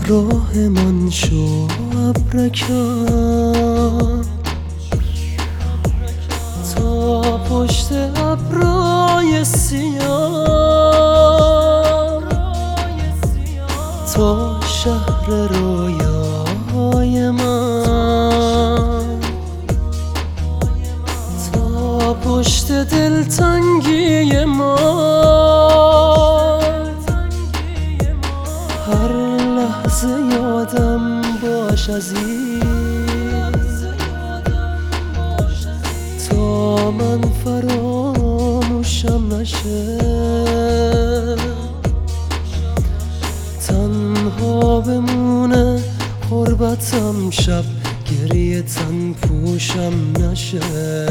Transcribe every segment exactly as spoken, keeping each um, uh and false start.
همراهمان شو ابرکم تا پشت ابرای سیاه، تا شهر رویای من، تا پشت دلتنگی ما. هر لحظه یادم باش عزیز، تا من فراموشم نشه. تنها بمونه غربتم شب، گریه تن پوشم نشه.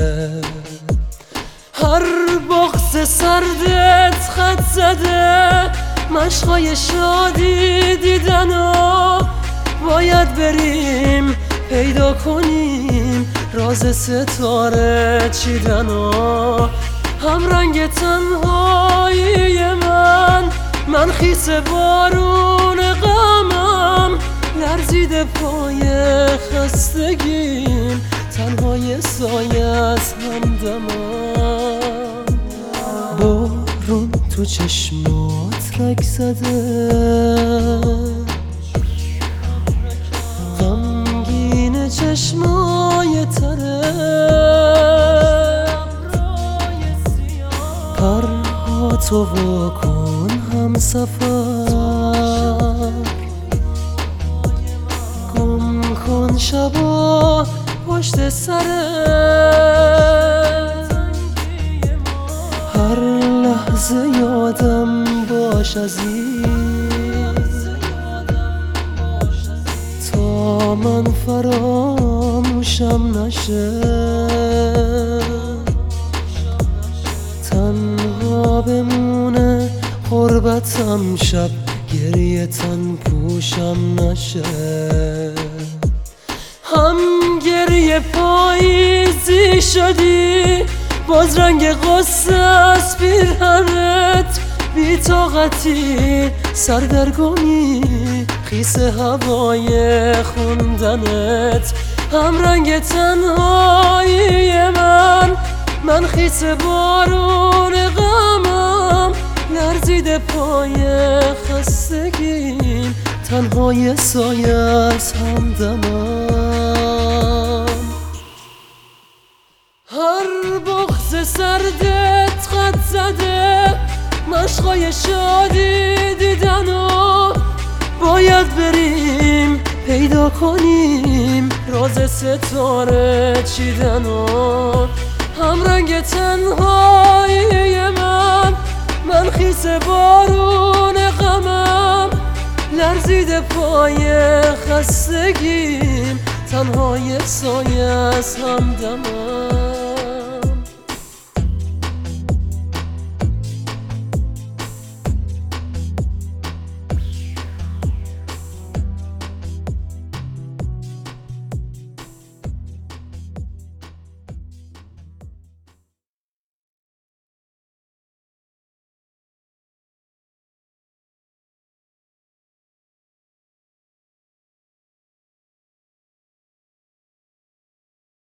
هر بغض سردت خط زده، مشقای شادی دیدن و باید بریم پیدا کنیم راز ستاره چیدن و هم رنگ تنهایی من. من خیس بارون غمم، لرزیده پای خستگیم، تنهای سایه از همدمم. بارون تو چشمات رگ زده، غمگین چشمای تره. پرهاتو واکن همسفر، گم کن شبا پشت سرت. هر لحظه یادم باش عزیز، تا من فراموشم نشه. تنها بمونه غربتم شب، گریه تن پوشم نشه. هم گریه پاییزی شدی، باز رنگ غصه از پیرهنت. بی طاقتی سردرگمی، خیس هوای خوندنت. هم رنگ تنهایی من، من خیس بارون غمم، لرزیده پای خستگیم، تنهای سایه از همدمم. هر بغض سردت خط زده، مشقای شادی دیدن و باید بریم پیدا کنیم راز ستاره چیدن و هم رنگ تنهایی من. من خیس بارون غمم، لرزیده پای خستگیم، تنهای سایه از همدمم.